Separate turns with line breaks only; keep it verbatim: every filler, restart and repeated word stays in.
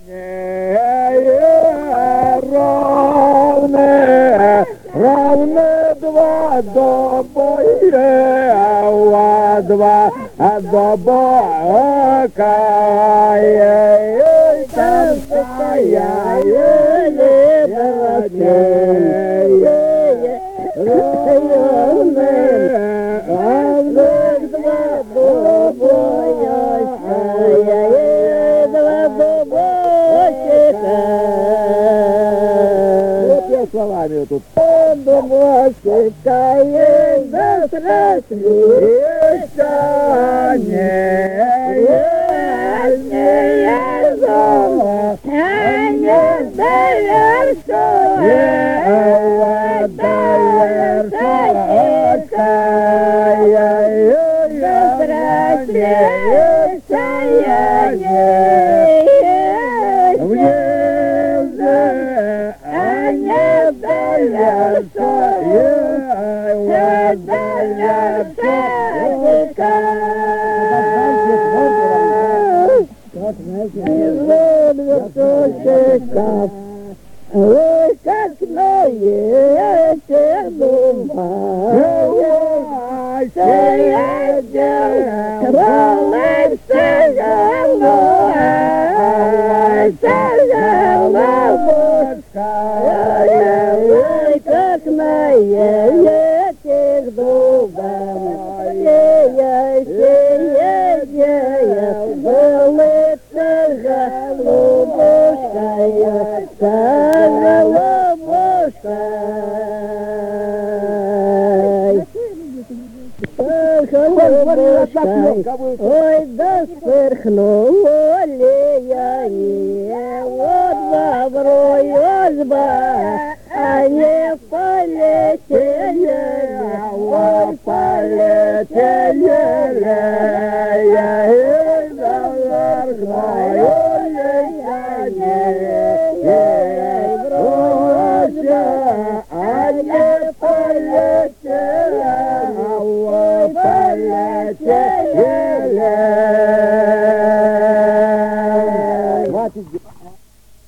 равне, равне два до боєва, два до бока, там стоя, словами тут. Домашкая застрашнейся, не дома, не доверься, доверься, ой, как ноете дума, сеяде, кролице голова, голубушка, ой, как ноете дума, сеяде, голубице, голубушка, ой, да сверхнули они, вот добрую изба, они полетели, вот полетели, я и заверхную они полетели, ой, полетели.